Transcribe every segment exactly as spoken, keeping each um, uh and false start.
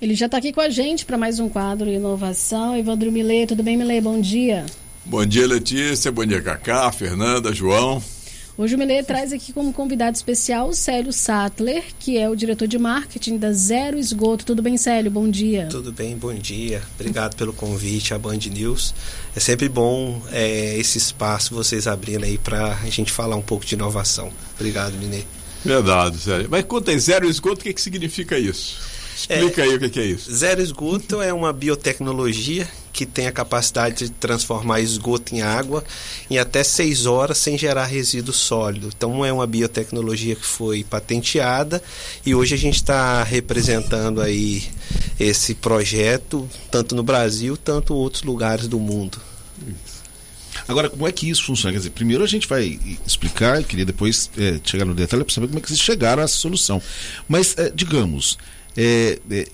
Ele já está aqui com a gente para mais um quadro Inovação. Evandro Millet, tudo bem, Millet? Bom dia. Bom dia, Letícia. Bom dia, Cacá, Fernanda, João. Hoje o Millet traz aqui como convidado especial o Célio Sattler, que é o diretor de marketing da Zero Esgoto. Tudo bem, Célio? Bom dia. Tudo bem, bom dia. Obrigado pelo convite à Band News. É sempre bom é, esse espaço vocês abrindo aí para a gente falar um pouco de inovação. Obrigado, Millet. Verdade, Célio. Mas conta aí, Zero Esgoto, o que, que significa isso? Explica é, aí o que, que é isso. Zero Esgoto é uma biotecnologia que tem a capacidade de transformar esgoto em água em até seis horas sem gerar resíduo sólido. Então é uma biotecnologia que foi patenteada e hoje a gente está representando aí esse projeto tanto no Brasil, tanto em outros lugares do mundo. Agora, como é que isso funciona? Quer dizer, primeiro a gente vai explicar, eu queria depois é, chegar no detalhe para saber como é que vocês chegaram a essa solução. Mas, é, digamos, é, é,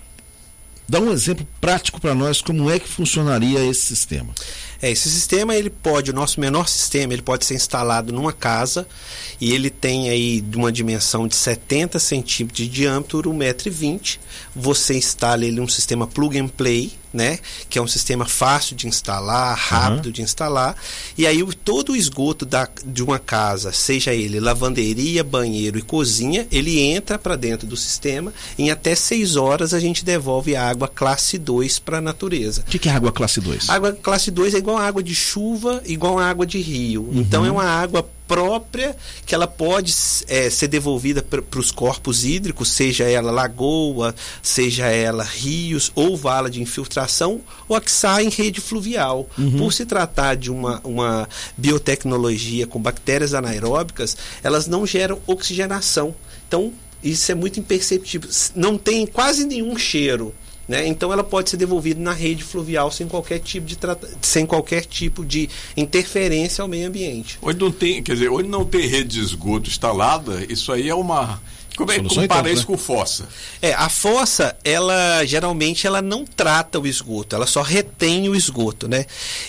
dá um exemplo prático para nós como é que funcionaria esse sistema. É, esse sistema, ele pode, o nosso menor sistema, ele pode ser instalado numa casa e ele tem aí uma dimensão de setenta centímetros de diâmetro, um metro e vinte. Você instala ele um sistema plug and play, né? Que é um sistema fácil de instalar, rápido uhum. de instalar. E aí o, todo o esgoto da, de uma casa, seja ele lavanderia, banheiro e cozinha, ele entra para dentro do sistema. Em até seis horas a gente devolve a água classe dois para a natureza. O que, que é água classe dois? Água classe dois é igual a água de chuva, igual a água de rio. Uhum. Então é uma água própria que ela pode é, ser devolvida para os corpos hídricos, seja ela lagoa, seja ela rios ou vala de infiltração, ou a que sai em rede fluvial. Uhum. Por se tratar de uma, uma biotecnologia com bactérias anaeróbicas, elas não geram oxigenação. Então, isso é muito imperceptível. Não tem quase nenhum cheiro. Né? Então ela pode ser devolvida na rede fluvial sem qualquer tipo de trata... sem qualquer tipo de interferência ao meio ambiente. Onde não tem, quer dizer, onde não tem rede de esgoto instalada, isso aí é uma... Como é que compara então, isso né? com fossa? É, a fossa, ela geralmente ela não trata o esgoto, ela só retém o esgoto, né?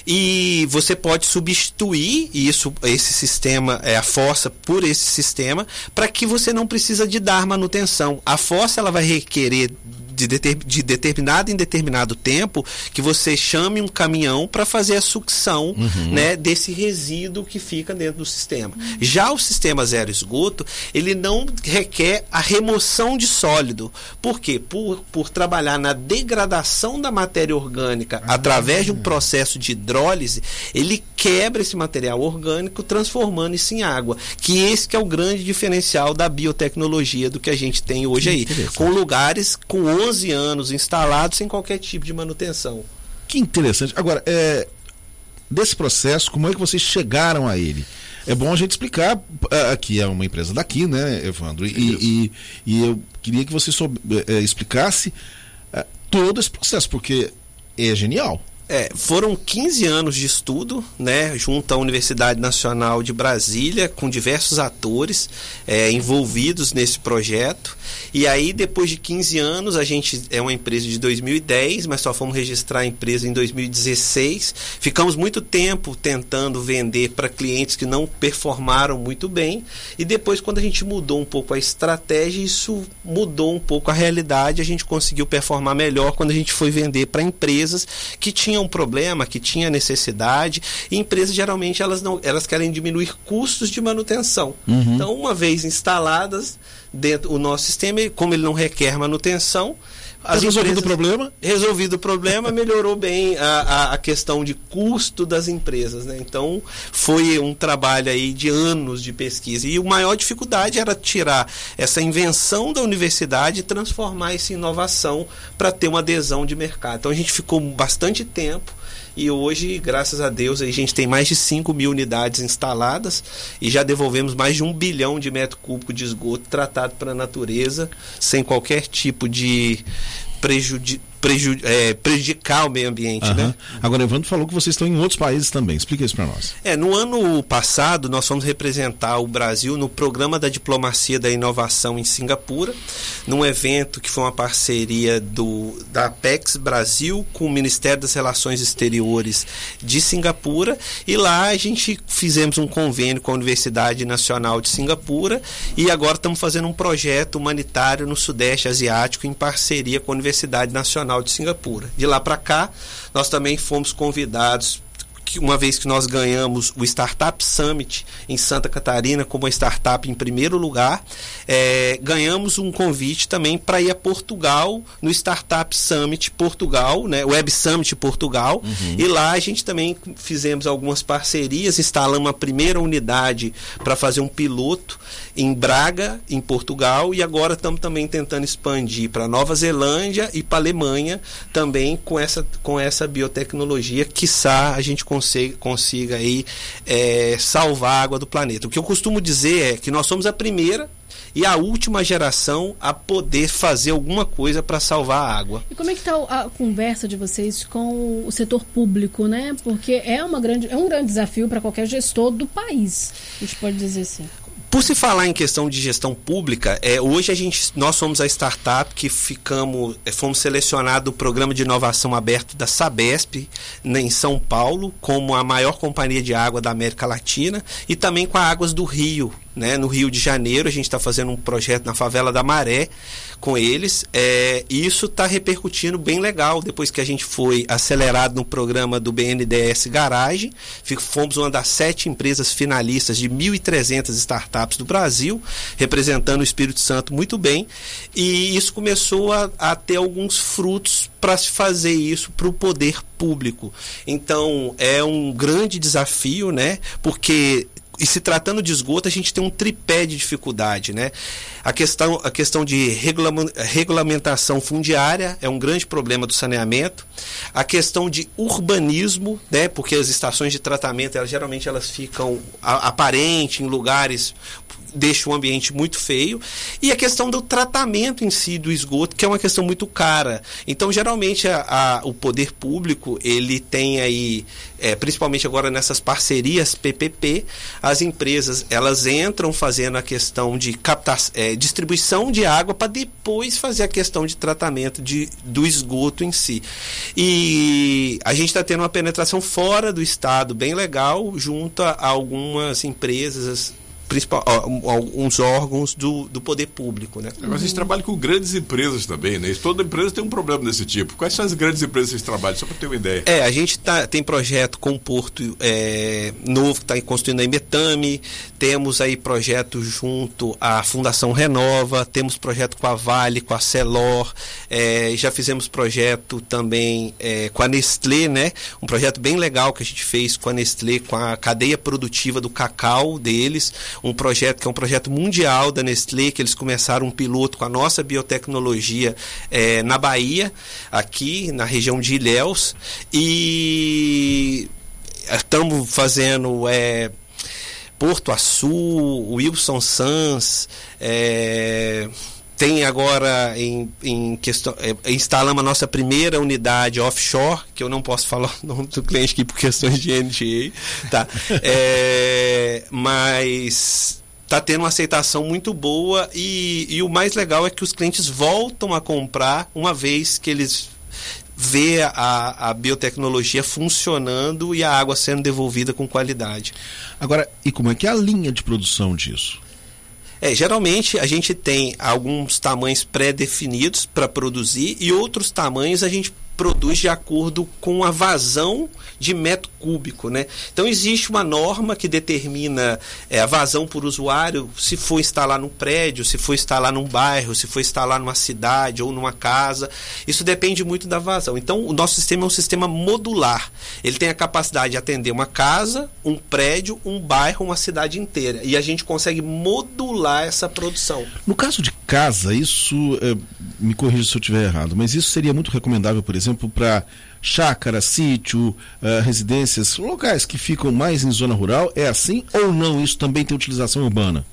E você pode substituir isso, esse sistema, é, a fossa por esse sistema, para que você não precisa de dar manutenção. A fossa ela vai requerer de, deter, de determinado em determinado tempo que você chame um caminhão para fazer a sucção uhum. né, desse resíduo que fica dentro do sistema. Uhum. Já o sistema zero esgoto, ele não requer a remoção de sólido. Por quê? Por, por trabalhar na degradação da matéria orgânica ah, através de um processo de hidrólise, ele quebra esse material orgânico transformando isso em água. Que esse que é o grande diferencial da biotecnologia do que a gente tem hoje aí. Com lugares com onze anos instalados sem qualquer tipo de manutenção. Que interessante. Agora, é, desse processo, como é que vocês chegaram a ele? É bom a gente explicar, aqui é uma empresa daqui, né, Evandro? E, e, e eu queria que você soube, é, explicasse é, todo esse processo, porque é genial. É, foram quinze anos de estudo, né, junto à Universidade Nacional de Brasília, com diversos atores é, envolvidos nesse projeto. E aí, depois de quinze anos, a gente é uma empresa de dois mil e dez, mas só fomos registrar a empresa em dois mil e dezesseis. Ficamos muito tempo tentando vender para clientes que não performaram muito bem. E depois, quando a gente mudou um pouco a estratégia, isso mudou um pouco a realidade. A gente conseguiu performar melhor quando a gente foi vender para empresas que tinham um problema, que tinha necessidade, e empresas geralmente elas não, elas querem diminuir custos de manutenção. Uhum. Então, uma vez instaladas dentro do nosso sistema, como ele não requer manutenção, as resolvido o problema? Resolvido o problema, melhorou bem a, a, a questão de custo das empresas, né? Então, foi um trabalho aí de anos de pesquisa. E a maior dificuldade era tirar essa invenção da universidade e transformar isso em inovação para ter uma adesão de mercado. Então, a gente ficou bastante tempo. E hoje, graças a Deus, a gente tem mais de cinco mil unidades instaladas e já devolvemos mais de um bilhão de metro cúbico de esgoto tratado para a natureza, sem qualquer tipo de prejudi- preju é, prejudicar o meio ambiente, uhum. né? Agora, Evandro falou que vocês estão em outros países também. Explica isso para nós. É, no ano passado, nós fomos representar o Brasil no Programa da Diplomacia da Inovação em Singapura, num evento que foi uma parceria do, da Apex Brasil com o Ministério das Relações Exteriores de Singapura, e lá a gente fizemos um convênio com a Universidade Nacional de Singapura, e agora estamos fazendo um projeto humanitário no Sudeste Asiático em parceria com a Universidade Nacional de Singapura. De lá para cá, nós também fomos convidados, uma vez que nós ganhamos o Startup Summit em Santa Catarina como a startup em primeiro lugar, é, ganhamos um convite também para ir a Portugal no Startup Summit Portugal, né, Web Summit Portugal, uhum. e lá a gente também fizemos algumas parcerias, instalamos a primeira unidade para fazer um piloto em Braga, em Portugal, e agora estamos também tentando expandir para Nova Zelândia e para Alemanha também com essa, com essa biotecnologia, quiçá a gente consiga consiga aí, é, salvar a água do planeta. O que eu costumo dizer é que nós somos a primeira e a última geração a poder fazer alguma coisa para salvar a água. E como é que está a conversa de vocês com o setor público, né? Porque é, uma grande, é um grande desafio para qualquer gestor do país, a gente pode dizer assim. Por se falar em questão de gestão pública, é, hoje a gente, nós somos a startup que ficamos, fomos selecionados no Programa de Inovação Aberto da Sabesp, né, em São Paulo, como a maior companhia de água da América Latina, e também com a Águas do Rio. Né, no Rio de Janeiro, a gente está fazendo um projeto na Favela da Maré com eles, é, e isso está repercutindo bem legal, depois que a gente foi acelerado no programa do B N D E S Garage. Fomos uma das sete empresas finalistas de mil e trezentas startups do Brasil, representando o Espírito Santo muito bem, e isso começou a, a ter alguns frutos para se fazer isso para o poder público. Então é um grande desafio, né, porque e se tratando de esgoto, a gente tem um tripé de dificuldade, né? A questão, a questão de regulamentação fundiária é um grande problema do saneamento. A questão de urbanismo, né? Porque as estações de tratamento, elas, geralmente elas ficam aparentes em lugares, deixa o ambiente muito feio, e a questão do tratamento em si do esgoto, que é uma questão muito cara. Então, geralmente, a, a, o poder público, ele tem aí, é, principalmente agora nessas parcerias P P P, as empresas, elas entram fazendo a questão de capta, é, distribuição de água para depois fazer a questão de tratamento de, do esgoto em si. E a gente está tendo uma penetração fora do estado bem legal, junto a algumas empresas, principal, alguns órgãos do, do poder público, né? Mas vocês trabalham com grandes empresas também, né? Toda empresa tem um problema desse tipo. Quais são as grandes empresas que vocês trabalham? Só para ter uma ideia. É, a gente tá, tem projeto com o Porto é, Novo, que está construindo a Imetame, temos aí projeto junto à Fundação Renova, temos projeto com a Vale, com a Celor, é, já fizemos projeto também é, com a Nestlé, né? Um projeto bem legal que a gente fez com a Nestlé, com a cadeia produtiva do cacau deles, um projeto que é um projeto mundial da Nestlé, que eles começaram um piloto com a nossa biotecnologia é, na Bahia, aqui na região de Ilhéus, e estamos fazendo é, Porto Açu, Wilson Sons, é, tem agora em, em questão, é, instalamos a nossa primeira unidade offshore, que eu não posso falar o nome do cliente aqui por questões de N D A, tá? É, mas está tendo uma aceitação muito boa, e, e o mais legal é que os clientes voltam a comprar uma vez que eles vê a, a biotecnologia funcionando e a água sendo devolvida com qualidade. Agora, e como é que é a linha de produção disso? É, geralmente a gente tem alguns tamanhos pré-definidos para produzir, e outros tamanhos a gente produz de acordo com a vazão de metro cúbico, né? Então existe uma norma que determina é, a vazão por usuário, se for instalar num prédio, se for instalar num bairro, se for instalar numa cidade ou numa casa. Isso depende muito da vazão. Então o nosso sistema é um sistema modular. Ele tem a capacidade de atender uma casa, um prédio, um bairro, uma cidade inteira. E a gente consegue modular essa produção. No caso de casa, isso, é, me corrija se eu estiver errado, mas isso seria muito recomendável, por exemplo, para chácara, sítio, uh, residências, locais que ficam mais em zona rural? É assim ou não? Isso também tem utilização urbana?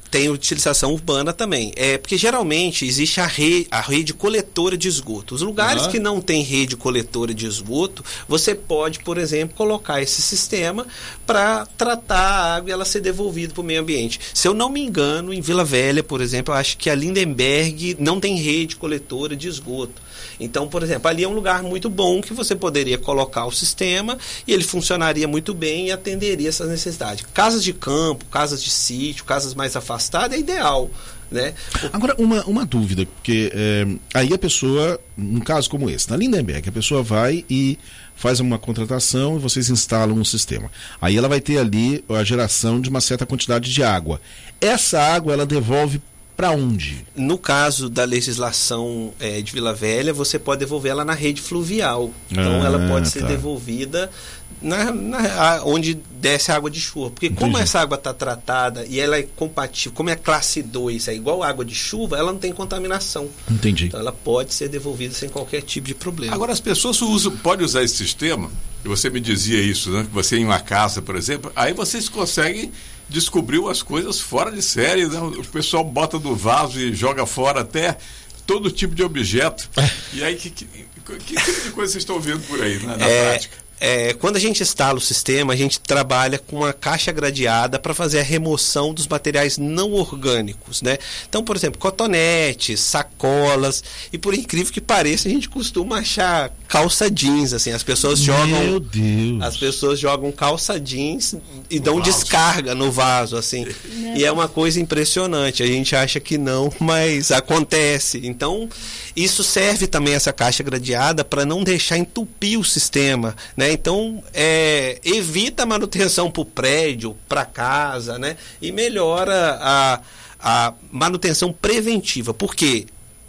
tem utilização urbana também. É porque geralmente existe a rede, a rede coletora de esgoto. Os lugares uhum. que não tem rede coletora de esgoto, você pode, por exemplo, colocar esse sistema para tratar a água e ela ser devolvida para o meio ambiente. Se eu não me engano, em Vila Velha, por exemplo, eu acho que a Lindenberg não tem rede coletora de esgoto. Então, por exemplo, ali é um lugar muito bom que você poderia colocar o sistema e ele funcionaria muito bem e atenderia essas necessidades. Casas de campo, casas de sítio, casas mais afastadas é ideal, né? Agora, uma, uma dúvida, porque é, aí a pessoa, num caso como esse, na Lindenberg, a pessoa vai e faz uma contratação e vocês instalam um sistema. Aí ela vai ter ali a geração de uma certa quantidade de água. Essa água ela devolve para onde? No caso da legislação é, de Vila Velha, você pode devolver ela na rede fluvial. Então, ah, ela pode ser tá. devolvida na, na, onde desce a água de chuva. Porque Entendi. Como essa água está tratada e ela é compatível, como é classe dois, é igual água de chuva, ela não tem contaminação. Entendi. Então, ela pode ser devolvida sem qualquer tipo de problema. Agora, as pessoas usam, podem usar esse sistema, e você me dizia isso, né? Você em uma casa, por exemplo, aí vocês conseguem descobriu as coisas fora de série, né? O pessoal bota no vaso e joga fora até todo tipo de objeto. E aí, que, que, que tipo de coisa vocês estão vendo por aí, né, na é, prática? É, quando a gente instala o sistema, a gente trabalha com uma caixa gradeada para fazer a remoção dos materiais não orgânicos, né? Então, por exemplo, cotonetes, sacolas, e por incrível que pareça, a gente costuma achar calça jeans, assim, as pessoas jogam... Meu Deus! As pessoas jogam calça jeans e no dão vaso. Descarga no vaso, assim. E é uma coisa impressionante, a gente acha que não, mas acontece. Então, isso serve também, essa caixa gradeada, para não deixar entupir o sistema, né? Então, é, evita a manutenção para o prédio, para casa, né? E melhora a, a manutenção preventiva. Por quê?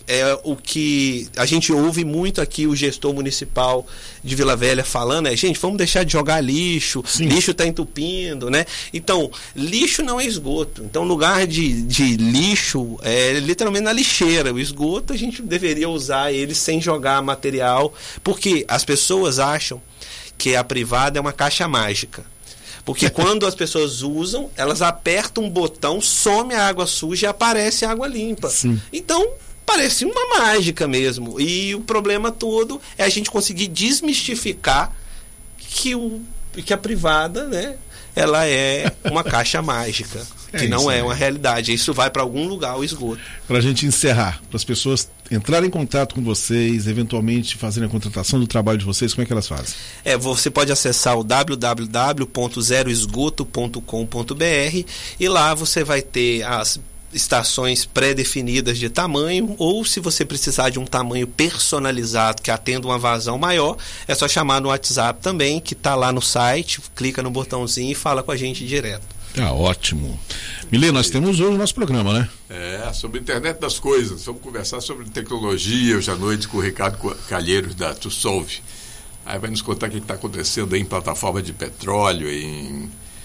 É o que a gente ouve muito aqui o gestor municipal de Vila Velha falando, é, gente, vamos deixar de jogar lixo, Sim. lixo está entupindo, né? Então, lixo não é esgoto. Então, lugar de, de lixo é literalmente na lixeira. O esgoto a gente deveria usar ele sem jogar material, porque as pessoas acham que a privada é uma caixa mágica. Porque quando as pessoas usam, elas apertam um botão, some a água suja e aparece a água limpa. Sim. Então, parece uma mágica mesmo. E o problema todo é a gente conseguir desmistificar que, o, que a privada, né, ela é uma caixa mágica, que é não é uma realidade. Isso vai para algum lugar, o esgoto. Para a gente encerrar, para as pessoas entrarem em contato com vocês, eventualmente fazerem a contratação do trabalho de vocês, como é que elas fazem? É, você pode acessar o w w w ponto zero esgoto ponto com ponto b r e lá você vai ter as estações pré-definidas de tamanho, ou se você precisar de um tamanho personalizado que atenda uma vazão maior, é só chamar no WhatsApp também, que está lá no site, clica no botãozinho e fala com a gente direto. Tá ótimo. Milê, nós temos hoje o nosso programa, né? É, sobre a internet das coisas. Vamos conversar sobre tecnologia hoje à noite com o Ricardo Calheiros da TuSolve. Aí vai nos contar o que está acontecendo aí em plataforma de petróleo, em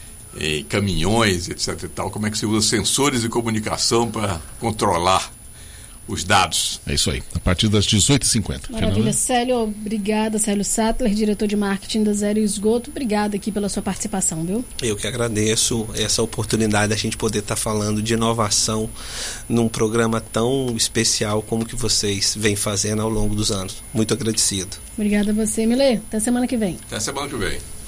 em caminhões, etc e tal, como é que se usa sensores de comunicação para controlar os dados. É isso aí, a partir das dezoito e cinquenta. Maravilha. Fernanda? Célio, obrigada. Célio Sattler, diretor de marketing da Zero Esgoto, obrigada aqui pela sua participação, viu? Eu que agradeço essa oportunidade da gente poder estar falando de inovação num programa tão especial como que vocês vêm fazendo ao longo dos anos. Muito agradecido. Obrigada a você, Milê. Até semana que vem. Até semana que vem.